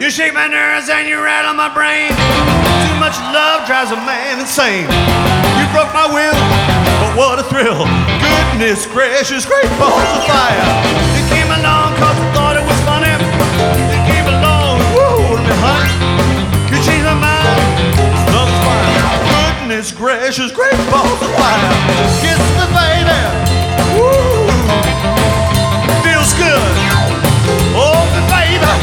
You shake my nerves and you rattle my brain. Too much love drives a man insane. You broke my will, but what a thrill. Goodness gracious, great balls of fire. You came along cause I thought it was funny. You came along, woo, me honey. You changed my mind, love's fire. Goodness gracious, great balls of fire. Kiss me baby, woo, feels good. Oh me baby,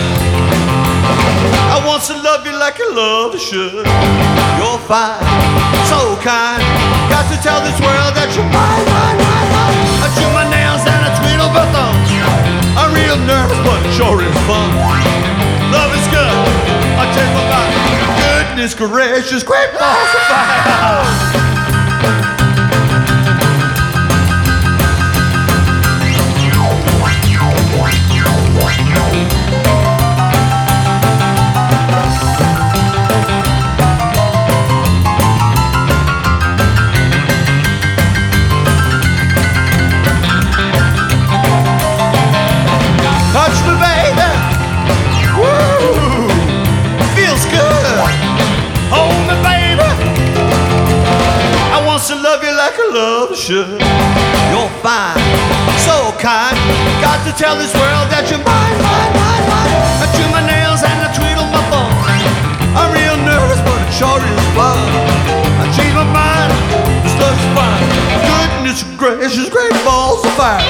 I want to love you like a love should. You're fine, so kind. Got to tell this world that you're mine, mine, mine, mine. I chew my nails and I tweedle my thumbs. I'm real nervous, but it sure is fun. Love is good, I take my body. Goodness gracious, great balls of fire. Touch me, baby. Woo, feels good. Hold me, baby. I want to love you like a love should. You're fine, so kind. Got to tell this world that you're mine, mine, mine, mine. I chew my nails and I tweedle my thumbs. I'm real nervous, but it sure is fun. I change my mind, this love's fine. Goodness gracious, great balls of fire.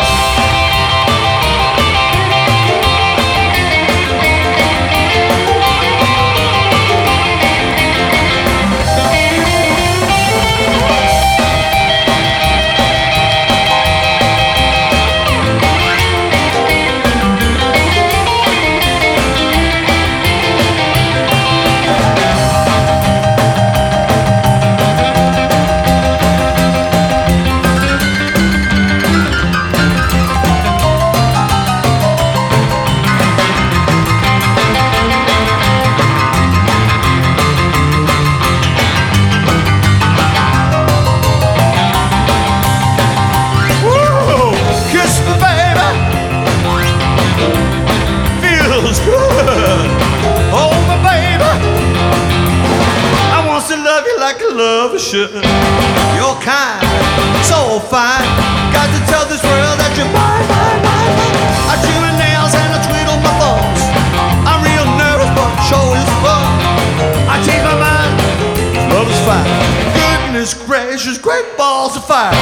Love should. You're kind, so fine. Got to tell this world that you're mine, mine, mine, mine. I chew my nails and I tweedle my thumbs. I'm real nervous, but sure is fun. I change my mind, love is fine. Goodness gracious, great balls of fire.